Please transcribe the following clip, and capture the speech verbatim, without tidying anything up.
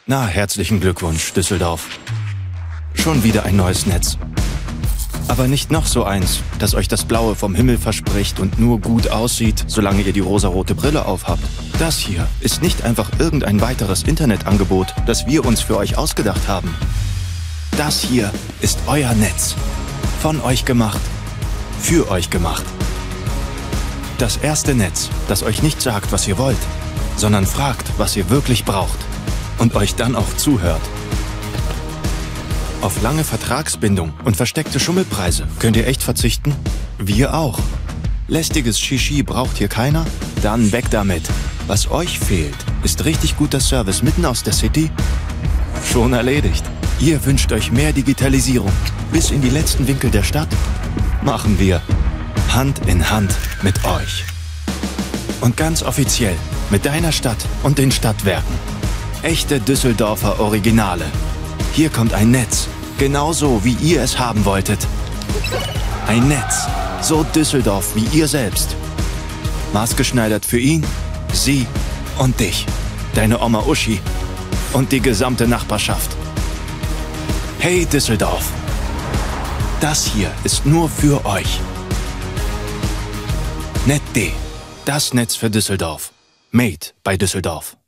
Na, herzlichen Glückwunsch, Düsseldorf. Schon wieder ein neues Netz. Aber nicht noch so eins, das euch das Blaue vom Himmel verspricht und nur gut aussieht, solange ihr die rosarote Brille aufhabt. Das hier ist nicht einfach irgendein weiteres Internetangebot, das wir uns für euch ausgedacht haben. Das hier ist euer Netz. Von euch gemacht. Für euch gemacht. Das erste Netz, das euch nicht sagt, was ihr wollt, sondern fragt, was ihr wirklich braucht. Und euch dann auch zuhört. Auf lange Vertragsbindung und versteckte Schummelpreise könnt ihr echt verzichten? Wir auch. Lästiges Shishi braucht hier keiner? Dann weg damit. Was euch fehlt, ist richtig guter Service mitten aus der City? Schon erledigt. Ihr wünscht euch mehr Digitalisierung bis in die letzten Winkel der Stadt? Machen wir. Hand in Hand mit euch. Und ganz offiziell mit deiner Stadt und den Stadtwerken. Echte Düsseldorfer Originale. Hier kommt ein Netz, genauso wie ihr es haben wolltet. Ein Netz, so Düsseldorf wie ihr selbst. Maßgeschneidert für ihn, sie und dich, deine Oma Uschi und die gesamte Nachbarschaft. Hey Düsseldorf, das hier ist nur für euch. NetD, das Netz für Düsseldorf. Made bei Düsseldorf.